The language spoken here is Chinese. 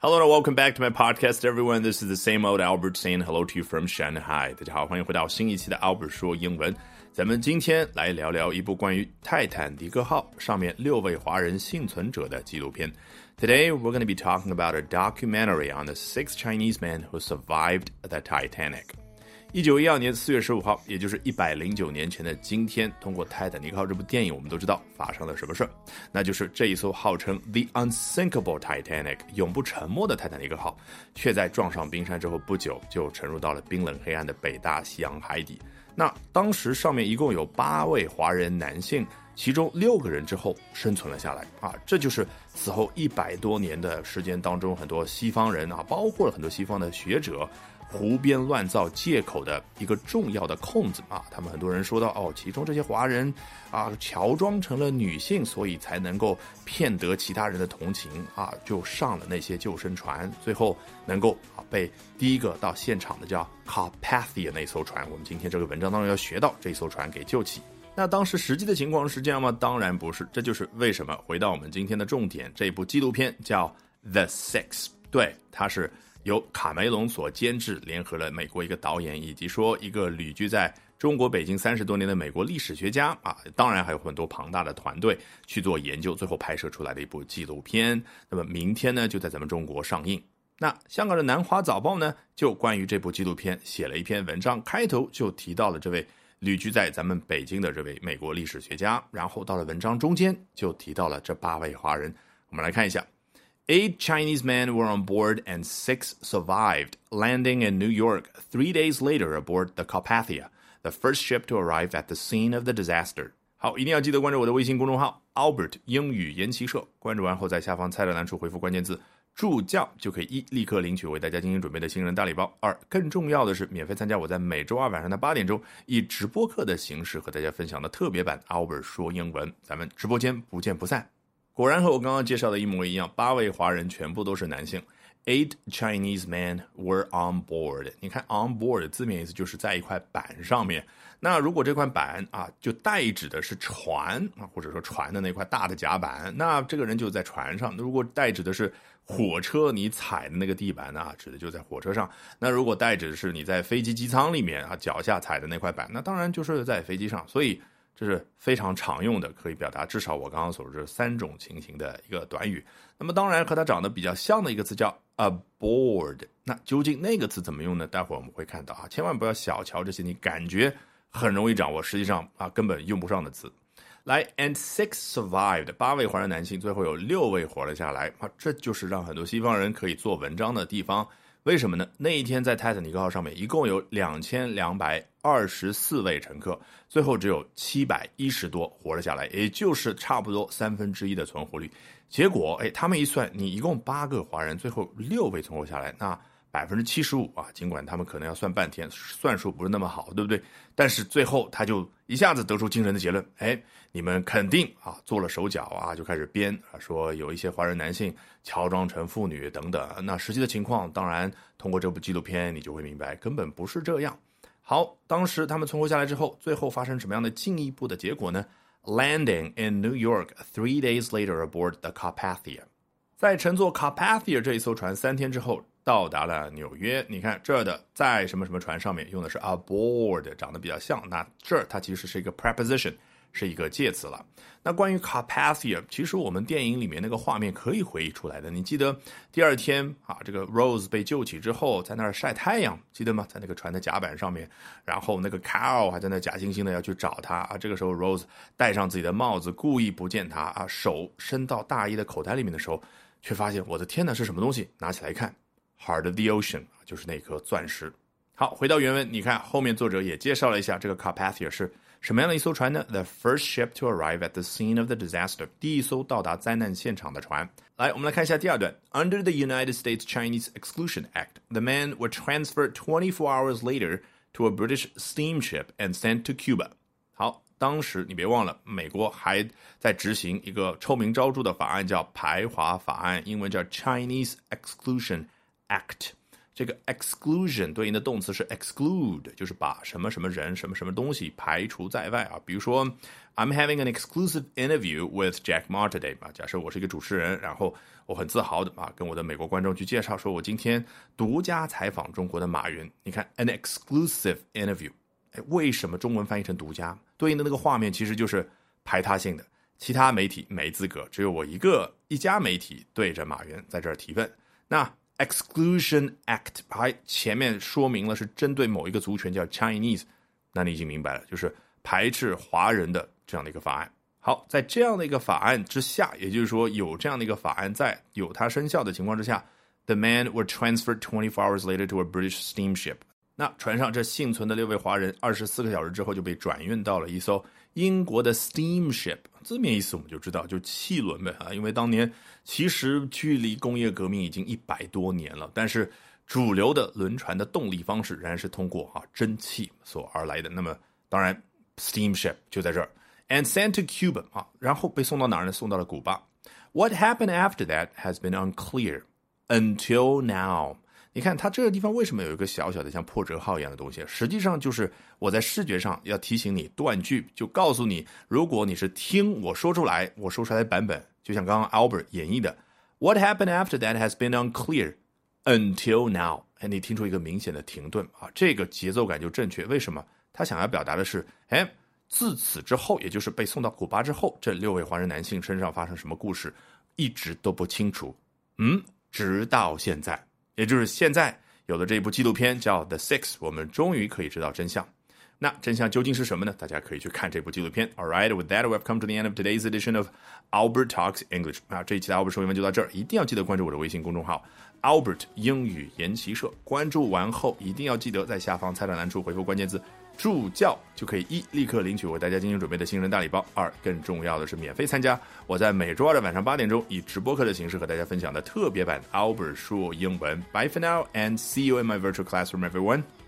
Hello and welcome back to my podcast, everyone. This is the same old Albert saying hello to you from Shanghai. 大家好，欢迎回到新一期的 Albert 说英文。咱们今天来聊聊一部关于泰坦尼克号上面6位华人幸存者的纪录片。Today, we're going to be talking about a documentary on the 6 Chinese men who survived the Titanic.1912年4月15号，也就是109年前的今天，通过《泰坦尼克号》这部电影，我们都知道发生了什么事儿，那就是这一艘号称 The Unsinkable Titanic 永不沉没的泰坦尼克号，却在撞上冰山之后不久就沉入到了冰冷黑暗的北大西洋海底。那当时上面一共有8位华人男性，其中6个人之后生存了下来啊，这就是此后100多年的时间当中，很多西方人啊，包括了很多西方的学者胡编乱造借口的一个重要的空子啊，他们很多人说到其中这些华人啊乔装成了女性，所以才能够骗得其他人的同情啊，就上了那些救生船，最后能够被第一个到现场的叫 Carpathia 那艘船，我们今天这个文章当中要学到这艘船给救起。那当时实际的情况是这样吗？当然不是，这就是为什么回到我们今天的重点，这部纪录片叫 The Six， 对，它是由卡梅隆所监制，联合了美国一个导演，以及说一个旅居在中国北京30多年的美国历史学家啊，当然还有很多庞大的团队去做研究，最后拍摄出来的一部纪录片。那么明天呢，就在咱们中国上映。那香港的南华早报呢，就关于这部纪录片写了一篇文章，开头就提到了这位旅居在咱们北京的这位美国历史学家，然后到了文章中间就提到了这8位华人。我们来看一下。8 Chinese men were on board and 6 survived, landing in New York 3 days later aboard the Carpathia, the first ship to arrive at the scene of the disaster. 好，一定要记得关注我的微信公众号 Albert 英语研习社，关注完后在下方菜单栏处回复关键字助教，就可以立刻领取为大家精心准备的新人大礼包。更重要的是免费参加我在每周2晚上的8点钟以直播课的形式和大家分享的特别版 Albert 说英文，咱们直播间不见不散。果然和我刚刚介绍的一模一样，8位华人全部都是男性。8 Chinese men were on board. 你看 on board 字面意思就是在一块板上面。那如果这块板啊，就代指的是船啊，或者说船的那块大的甲板，那这个人就在船上。如果代指的是火车，你踩的那个地板呢，指的就在火车上。那如果代指的是你在飞机机舱里面啊，脚下踩的那块板，那当然就是在飞机上。所以这是非常常用的，可以表达至少我刚刚所说的3种情形的一个短语。那么当然和它长得比较像的一个词叫 aboard， 那究竟那个词怎么用呢？待会儿我们会看到啊，千万不要小瞧这些你感觉很容易掌握，实际上啊根本用不上的词。来 and 6 survived， 8位华人男性，最后有6位活了下来啊，这就是让很多西方人可以做文章的地方。为什么呢？那一天在泰坦尼克号上面一共有2224位乘客，最后只有710多活了下来，也就是差不多1/3的存活率。结果他们一算，你一共8个华人，最后6位存活下来，那75%啊，尽管他们可能要算半天，算术不是那么好，对不对？但是最后他就一下子得出惊人的结论，你们肯定啊做了手脚啊，就开始编啊，说有一些华人男性乔装成妇女等等。那实际的情况，当然通过这部纪录片你就会明白，根本不是这样。好，当时他们存活下来之后，最后发生什么样的进一步的结果呢？ Landing in New York 3 days later aboard the Carpathia， 在乘坐 Carpathia 这一艘船3天之后到达了纽约。你看这儿的在什么什么船上面用的是 aboard， 长得比较像，那这儿它其实是一个 preposition， 是一个介词了。那关于 Carpathia， 其实我们电影里面那个画面可以回忆出来的。你记得第2天啊，这个 Rose 被救起之后在那儿晒太阳，记得吗？在那个船的甲板上面，然后那个 Carl 还在那假惺惺的要去找他啊。这个时候 Rose 戴上自己的帽子，故意不见他啊，手伸到大衣的口袋里面的时候，却发现我的天哪，是什么东西？拿起来一看， Heart of the Ocean， 就是那颗钻石。好，回到原文，你看后面作者也介绍了一下这个 Carpathia 是什么样的一艘船呢？ The first ship to arrive at the scene of the disaster， 第一艘到达灾难现场的船。来，我们来看一下第2段。 Under the United States Chinese Exclusion Act, the men were transferred 24 hours later to a British steamship and sent to Cuba。 好，当时你别忘了，美国还在执行一个臭名昭著的法案，叫排华法案，英文叫 Chinese Exclusion Act。 这个 exclusion 对应的动词是 exclude， 就是把什么什么人、什么什么东西排除在外啊。比如说 I'm having an exclusive interview with Jack Ma today 啊，假设我是一个主持人，然后我很自豪的啊跟我的美国观众去介绍说我今天独家采访中国的马云。你看 an exclusive interview， 为什么中文翻译成独家？对应的那个画面其实就是排他性的，其他媒体没资格，只有我一家媒体对着马云在这儿提问。那 Exclusion Act 还前面说明了是针对某一个族群叫 Chinese， 那你已经明白了，就是排斥华人的这样的一个法案。好，在这样的一个法案之下，也就是说有这样的一个法案在有它生效的情况之下， The men were transferred 24 hours later to a British steamship。 那船上这幸存的6位华人24个小时之后就被转运到了一艘英国的 steamship， 字面意思我们就知道就汽轮呗啊，因为当年其实距离工业革命已经100多年了，但是主流的轮船的动力方式仍然是通过蒸汽所而来的。那么当然 steamship 就在这儿 and sent to Cuba 啊，然后被送到哪儿呢？送到了古巴。 What happened after that has been unclear until now。你看它这个地方为什么有一个小小的像破折号一样的东西？实际上就是我在视觉上要提醒你断句，就告诉你，如果你是听我说出来，我说出来的版本就像刚刚 Albert 演绎的 What happened after that has been unclear until now， 你听出一个明显的停顿啊，这个节奏感就正确。为什么？他想要表达的是自此之后，也就是被送到古巴之后，这6位华人男性身上发生什么故事一直都不清楚，直到现在，也就是现在有了这一部纪录片叫 The Six， 我们终于可以知道真相。那真相究竟是什么呢？大家可以去看这部纪录片。 Alright, with that we've come to the end of today's edition of Albert Talks English。 这一期的 Albert 说英文就到这儿，一定要记得关注我的微信公众号 Albert 英语研习社，关注完后一定要记得在下方菜单栏处回复关键字助教，就可以1立刻领取我为大家精心准备的新人大礼包，2更重要的是免费参加我在每周2的晚上8点钟以直播课的形式和大家分享的特别版 Albert 说英文。 Bye for now and see you in my virtual classroom everyone.